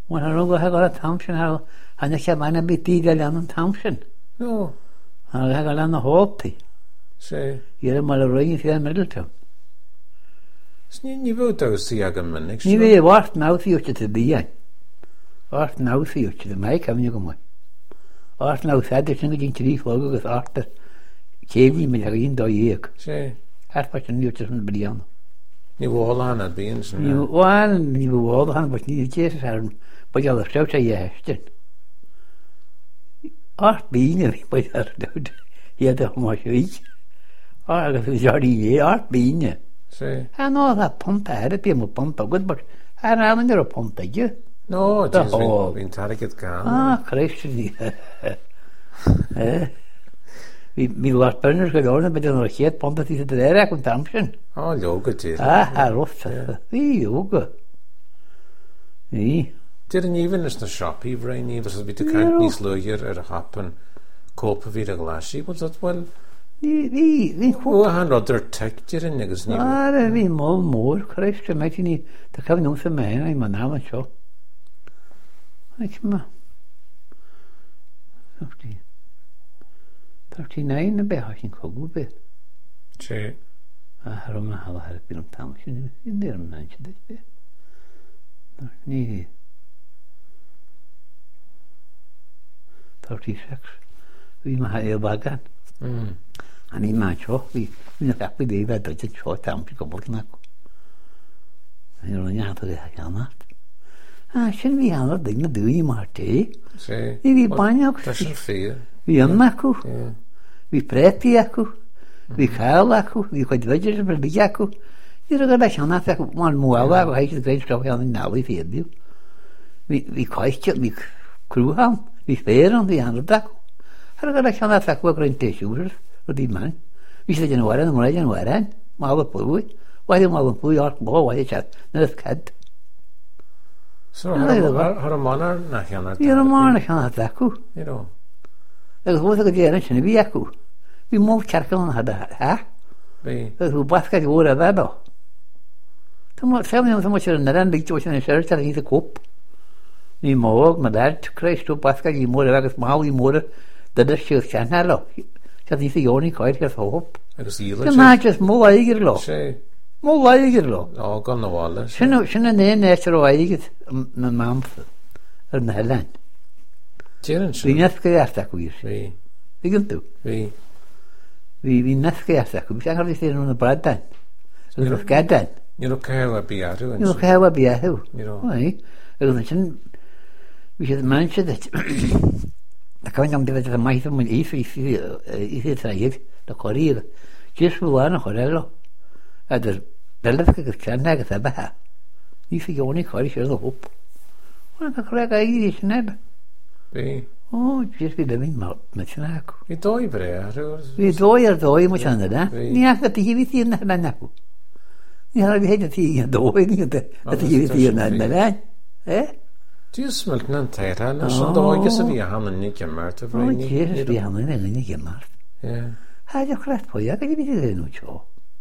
When I go a Thompson, and I can't mind a bit detail on Thompson. No. And I got on the Hopey. Say. You're a Malaroy here in Middleton. Sní bhúd agus sí agam minnig. Ní bhí bhart ná fiúte a bhí. Art ná fiúte a maiid cemne go mai. Art ná feidir sin go dín trí fóg agus arta céhí me a íon dó dhéag. Sé. Harpa sin níúte an bríanna. Ní bhil hana bíon sin. Ní bhil hana, but ní déis ar bud a seota dhéistin. Art bíine bhí bud ar dúd. Hiad a má siúig. Agus bhí seorí dhé, art bíine. Sí. No, that pump I had a bit more pump good, but I ran under a pump, did you? No, The it's whole- been target gone. Christ. We lost burners go down, but then a shit pump that is there, I can Thompson. Oh, yoga did. Rough. Yoga. Didn't even is the shop he ran even was a bit of Yeah. cantonese lawyer at a happen cope of a glass. Was that well? We Oh, hand other tech didn't niggas need. we more, Christ, I might need to come no for me, I'm a name show. I come 39 na beth sy'n cwgw beth. Che. A harwm a hala har byn o'n tam sy'n ddim yn na'n sy'n beth. Ni. 36. Fi ma hael bagan. A ni ma cho. Fi'n ddechrau di fe dod yn cho tam sy'n gobl gyda co. Fi'n rhywun i'n hadw eich anad. Sy'n fi anad dyn na dwi ma'r te. Che. I fi banyog. That's a fear. Fi yma acw. Yeah. Fi preti acw. Fi cael acw. Fi chwadfedr yn brydig acw. Fi rhaid a sianat acw. Mae'n mwel acw. Haid ydyn greid straw iawn yn naw i ffeirdiw. Fi coesio. Fi crwham. Fi fferon. Fi anryd acw. Rhaid a sianat acw a greid tesiwr. Rhaid i man. Fi sydd yn waren. Ymwneud yn waren. Mal y pwy. Waith yma yn pwy o'r bo. Waith y chat. Nydd cad. So, har a manar na hana. Fi ar y man a sianat acw. You know. Agus fod ag ydyn sy'n fi acw. Fi mwf carcal yn hada. Ha? Be. Agus fod basgad i o'r efo. Sefn iawn sy'n mwysig yn yna'n big joes yn y siarad ar hyd y cwp. Ni mwg, mae dad, Christ, o basgad i mwr efo, agus mawl i mwr, dydych sydd sian halo. Sydd ni sy'n ioni coed gyda hwp. Agus ila. Sy'n na just mw aigir lo. Che. Mw aigir lo. Oh, gan na wala. Sy'n yn ein nesr o aigir na mamf yn helen. Tieren Fi sin. nesgau art acw i'r. Be. Fi gyntw. Be. Fi nesgau art acw. Fi sy'n cael fi sy'n nhw'n y bradan. Agus o'r gadan. You know cael a biaru. Yw'n cael a biahu. You know. Oi. Agus sy'n... Vi sydd man sydd et. Da kan jag inte veta mig som i sitt träd. Da korir. Just för varna korello. Att det ska känna att det bara. Ni fick ju inte korir så upp. Och kan kolla i det snäbb. Be. Just vid det min med snack. I doi bre. Vi doi mot andra där. Vi- Ni har det ju vid den där naku. Ni har vi hade tio doi ni det. Att det ju vid den där. Du smelt nan teir han. Så da ikke så vi han en ikke mørt av Oj, regning. Jesus, vi har en egen gemar. Ja. Har jag klart på jag kan ju det nu så.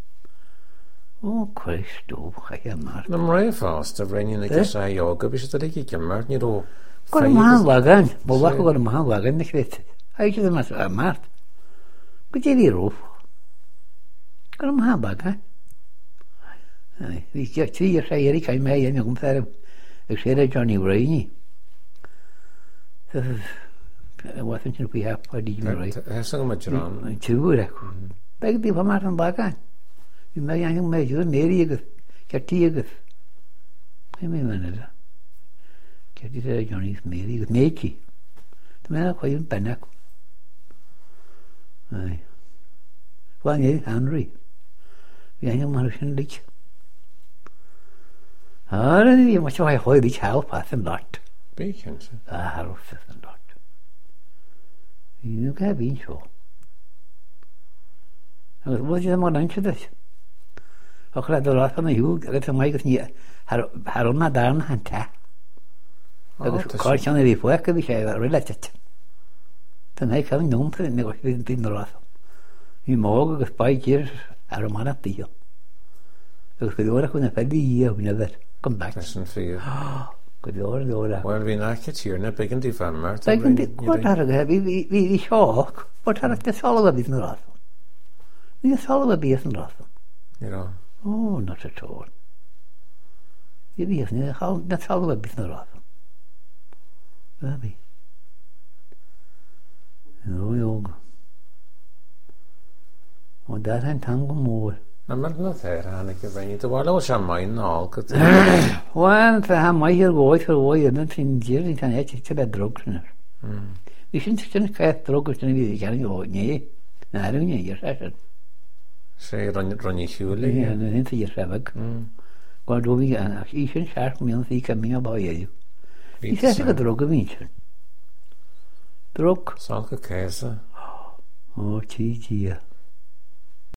Kristo, gemar. Men mrei fast av regning ikke sa yoga. Hvis det ikke mørt ni då. Går man lagan, bolla går man lagan nicht vet. Har ju det mas mart. Gdzie vi ruf. Går man lagan. Nej, vi ska tio säger jag med igen jag kommer jag ser det Johnny Rainey. What think we have for the right? Hesang ma jiran. Tuur. Beg die van maar lagan. Vi med jag med ju nere jag tiger. Jag menar det. Det är Johnny's Mary, Neki. Det menar jag ju en penna. Nej. Vad är Henry? Vi har ju marschen lik. Vi måste ha höj lik här på en lott. Be kanske. Här på en lott. Nu kan vi så. Jag måste ju man inte det. Och det då kan ju det som jag kan här om där han tar. Kar kan vi få att vi ska relativt. Den här kan nog inte något vi inte drar. Vi måste gå spajker är man att det. Jag ska göra kunna färdig och never come back. Det är en fyr. Go dóra. Well, hí nach tír na begin tí fan mar. Begin tí cuatar a bhí seoch, cuatar de salva bís na rasa. Ní salva bís na rasa. Ó, na sa tór. Bhí bís na salva bís na rasa. Bhí. No, jóg. Og der er en tang og mor. Na mar na þeir hann ekki venni. Það var alveg sem maður nálgat. Wel, það har mig her gået for år, den fin dyr, den er ikke til at drukke sådan noget. Vi synes ikke, den kan drukke sådan noget, vi kan ikke gå. Nej, nej, det er jo ikke, jeg siger. Sé runni hjúli. Ja, det er ikke, jeg siger. Går du vi gerne, I synes jeg, men jeg kan mere bare jeg. Vi siger ikke at drukke vinsen. Druk. Salka kæse. Åh, 10 tider.